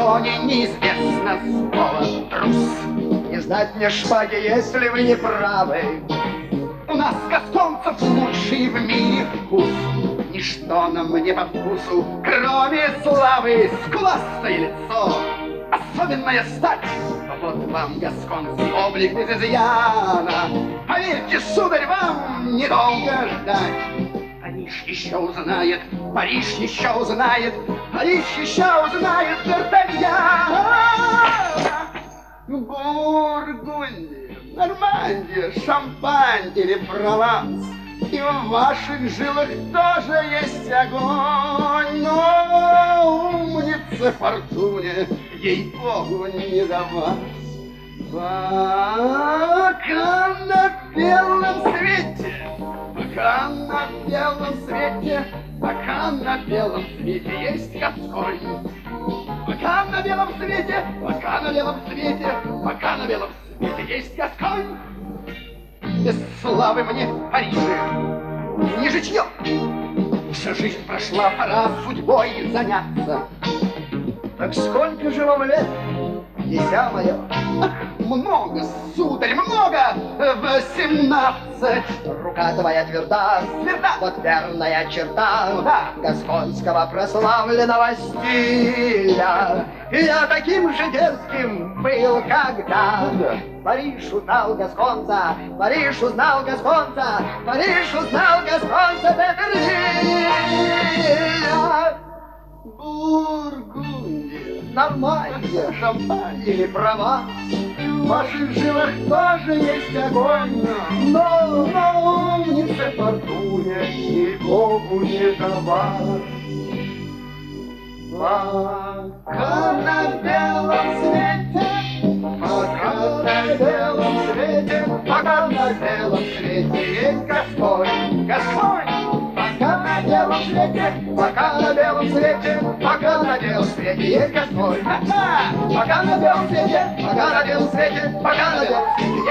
Гасконе неизвестно слово трус. Не знать мне шпаги, если вы не правы. У нас, гасконцев, лучший в мире вкус. Ничто нам не по вкусу, кроме славы, скуластое лицо, особенная стать. Вот вам, гасконский облик без изъяна. Поверьте, сударь, вам недолго ждать. Париж еще узнает, Париж еще узнает, Париж еще узнает Д'Артаньян. Бургундия, Нормандия, Шампань или Прованс. И в ваших жилах тоже есть огонь, но умнице фортуне, ей-богу, не до вас. Пока на белом свете, пока на белом свете, пока на белом свете есть Гасконь. Пока на белом свете, пока на белом свете, пока на белом свете есть Гасконь. Без славы мне в Париже не житье. Вся жизнь прошла, пора судьбой заняться. Так сколько же вам лет, дитя мое? Ах, много, сударь, много! 18. Рука твоя тверда, Тверда. вот верная черта, Ну да. гасконского прославленного стиля. И я таким же дерзким был, когда Париж узнал гасконца, Париж узнал гасконца, Париж узнал гасконца де Бердиля. Бургундия, Нормандия, Шампань или Прованс. в ваших жилах тоже есть огонь, Но умнице фортуне и Богу не до вас. пока на белом свете, пока на белом свете, пока на белом свете есть Гасконь, Гасконь. Пока на белом свете, пока на белом свете, пока на белом свете есть Гасконь. Пока на белом свете, пока на белом свете, пока на белом свете